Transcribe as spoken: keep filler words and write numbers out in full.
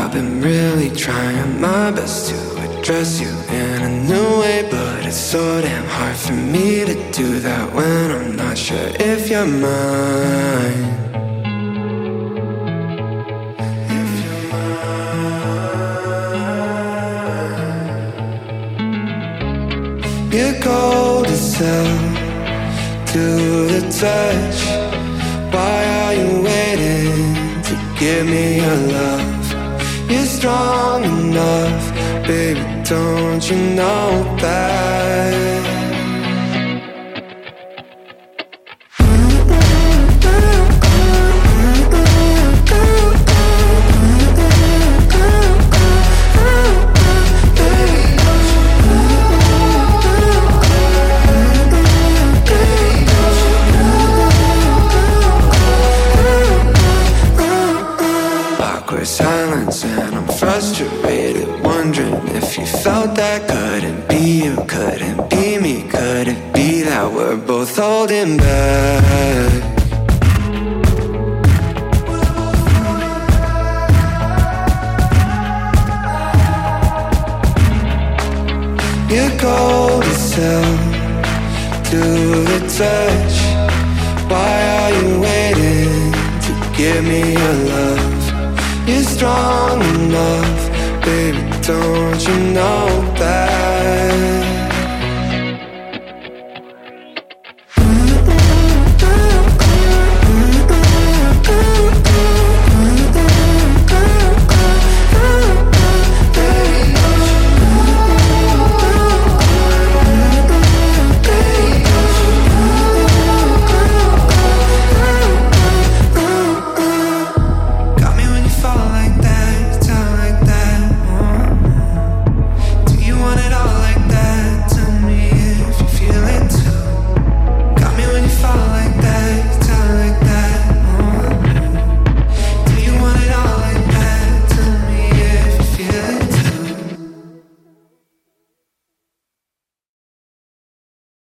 I've been really trying my best to address you in a new way, but it's so damn hard for me to do that when I'm not sure if you're mine. If you're mine. You're cold as hell to the touch. Why are you waiting to give me your love? You're strong enough, baby, don't you know that? Silence and I'm frustrated, wondering if you felt that. Couldn't be you, couldn't be me. Could it be that we're both holding back? You're cold as hell to the touch. Why are you waiting to give me your love? You're strong enough, baby, don't you know that?